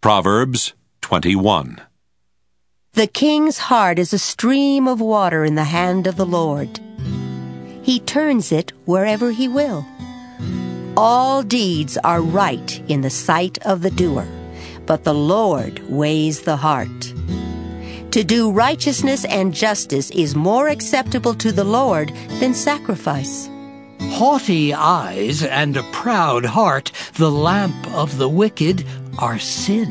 Proverbs 21. The king's heart is a stream of water in the hand of the Lord. He turns it wherever he will. All deeds are right in the sight of the doer, but the Lord weighs the heart. To do righteousness and justice is more acceptable to the Lord than sacrifice. Haughty eyes and a proud heart, the lamp of the wicked, are sin.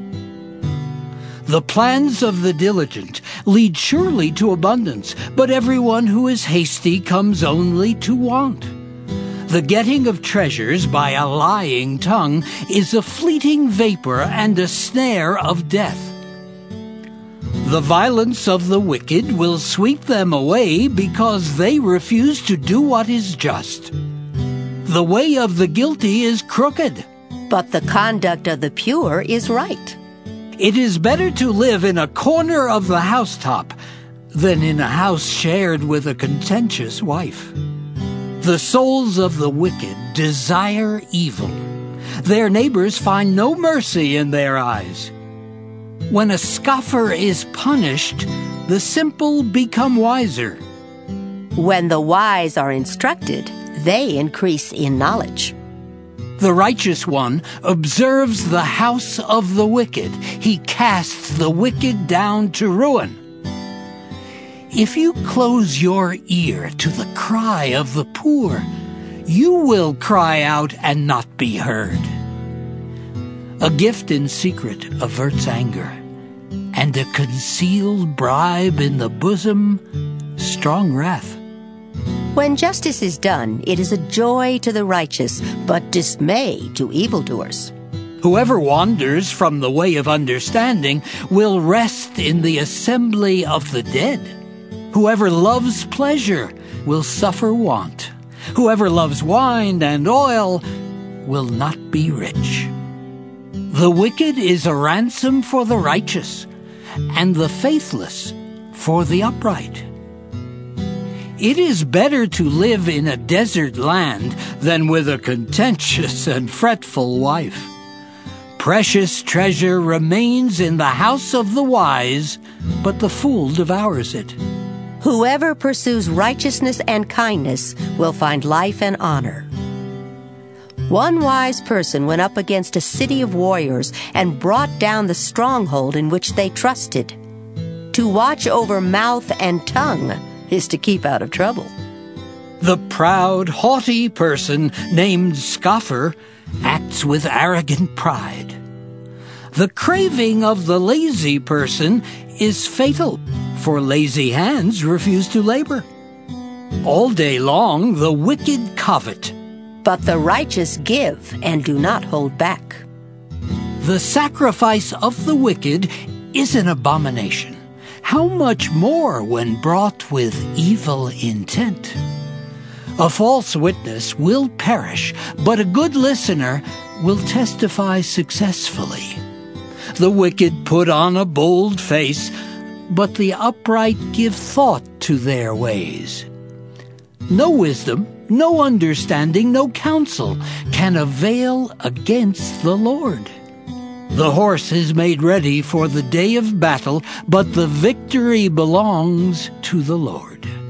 The plans of the diligent lead surely to abundance, but everyone who is hasty comes only to want. The getting of treasures by a lying tongue is a fleeting vapor and a snare of death. The violence of the wicked will sweep them away because they refuse to do what is just. The way of the guilty is crooked, but the conduct of the pure is right. It is better to live in a corner of the housetop than in a house shared with a contentious wife. The souls of the wicked desire evil. Their neighbors find no mercy in their eyes. When a scoffer is punished, the simple become wiser. When the wise are instructed, they increase in knowledge. The righteous one observes the house of the wicked. He casts the wicked down to ruin. If you close your ear to the cry of the poor, you will cry out and not be heard. A gift in secret averts anger, and a concealed bribe in the bosom, strong wrath. When justice is done, it is a joy to the righteous, but dismay to evildoers. Whoever wanders from the way of understanding will rest in the assembly of the dead. Whoever loves pleasure will suffer want. Whoever loves wine and oil will not be rich. The wicked is a ransom for the righteous, and the faithless for the upright. It is better to live in a desert land than with a contentious and fretful wife. Precious treasure remains in the house of the wise, but the fool devours it. Whoever pursues righteousness and kindness will find life and honor. One wise person went up against a city of warriors and brought down the stronghold in which they trusted. To watch over mouth and tongue is to keep out of trouble. The proud, haughty person named Scoffer acts with arrogant pride. The craving of the lazy person is fatal, for lazy hands refuse to labor. All day long the wicked covet, but the righteous give and do not hold back. The sacrifice of the wicked is an abomination. How much more when brought with evil intent? A false witness will perish, but a good listener will testify successfully. The wicked put on a bold face, but the upright give thought to their ways. No wisdom, no understanding, no counsel can avail against the Lord. The horse is made ready for the day of battle, but the victory belongs to the Lord.